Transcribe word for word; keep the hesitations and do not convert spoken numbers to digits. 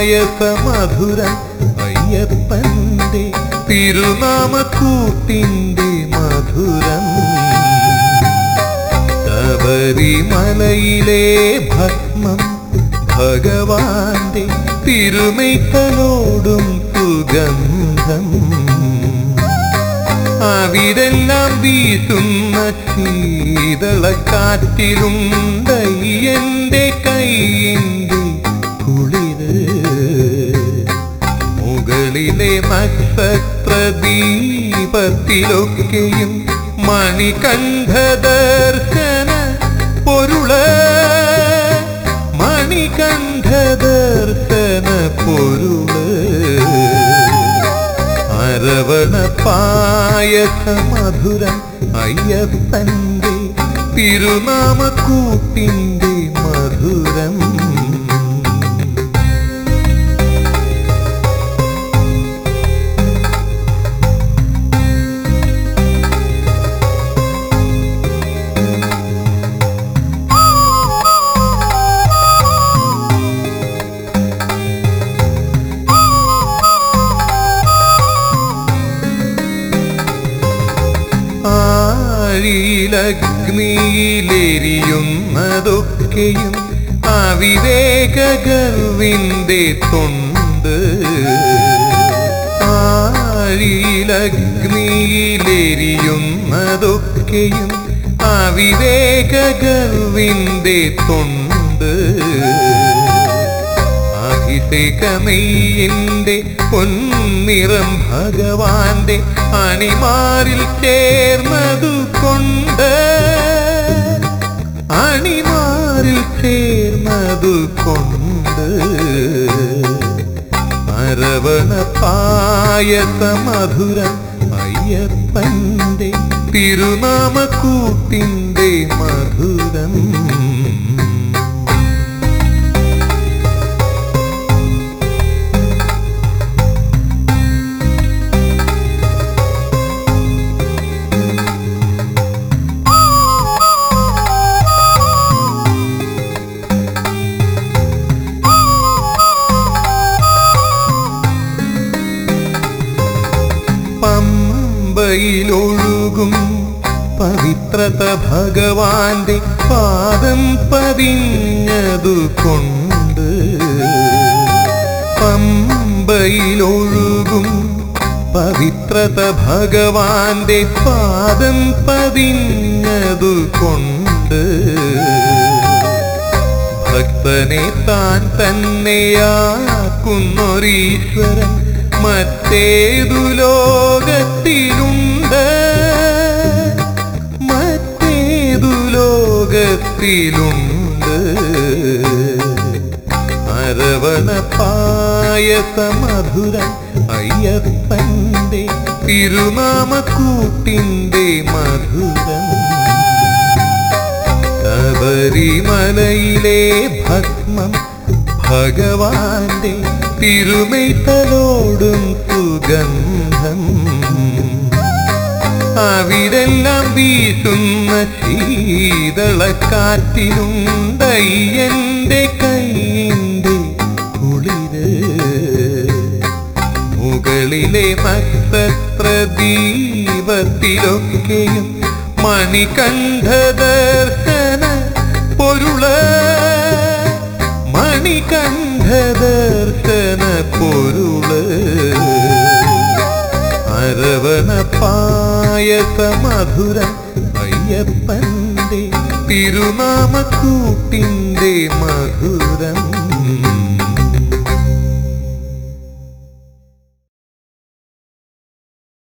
പായസ മധുരം അയ്യപ്പന്റെ തിരുനാമക്കൂട്ടിന്റെ മധുരം. ശബരിമലയിലെ ഭസ്മം ഭഗവാന്റെ തിരുമൈത്തലോടും സുഗന്ധം. അവിടെല്ലാം വീശുന്ന ശീതളക്കാറ്റിലുണ്ടയ്യന്റെ കൈയിന്റെ കുളിര്. മുകളിലെ നക്ഷത്രദീപത്തിലൊക്കെയും മണികണ്ഠ ദർശന പൊരുള്. മണികണ്ഠ ദർശന പൊരുള്. അരവണ പായസ മധുരം അയ്യപ്പന്റെ തിരുനാമക്കൂട്ടിന്റെ മധുരം. ആഴിയിലഗ്നിയിലെരിയുന്നതൊക്കെയും അവിവേകഗർവിന്റെ തൊണ്ട്. ആഴിയിലഗ്നിയിലെരിയുന്നതൊക്കെയും അവിവേകഗർവിന്റെ തൊണ്ട്. അഭിഷേകമെയ്യന്റെ പൊന്നിറം ഭഗവാന്റെ അണിമാറിൽ ചേർന്നതു കൊണ്ട്. അണിമാറിൽ ചേർന്നതു കൊണ്ട്. അരവണ പായസ മധുരം അയ്യപ്പന്റെ തിരുനാമക്കൂട്ടിന്റെ മധുരം. പമ്പയിലൊഴുകും പവിത്രത ഭഗവാന്റെ പാദം പതിഞ്ഞതു കൊണ്ട്. പമ്പയിലൊഴുകും പവിത്രത ഭഗവാന്റെ പാദം പതിഞ്ഞതു കൊണ്ട്. ഭക്തനെ താൻ തന്നെയാക്കുന്നൊരീശ്വരൻ മറ്റേതു ലോകത്തിലുണ്ട്. മറ്റേതു ലോകത്തിലുണ്ട്. അരവണ പായസ മധുരം അയ്യപ്പന്റെ തിരുനാമക്കൂട്ടിന്റെ മധുരം. ശബരിമലയിലെ ഭസ്മം ഭഗവാന്റെ തിരുമൈത്തലോടും സുഗന്ധം. അവിടെല്ലാം വീശുന്ന ശീതളക്കാറ്റിലുണ്ടയ്യന്റെ കൈയിന്റെ കുളിര്. മുകളിലെ നക്ഷത്രദീപത്തിലൊക്കെയും മണികണ്ഠ ദർശന പൊരുള്. മണികണ്ഠ ദർശന പൊരുള്. അരവണ പായസ മധുരം അയ്യപ്പന്റെ തിരുനാമക്കൂട്ടിന്റെ മധുരം.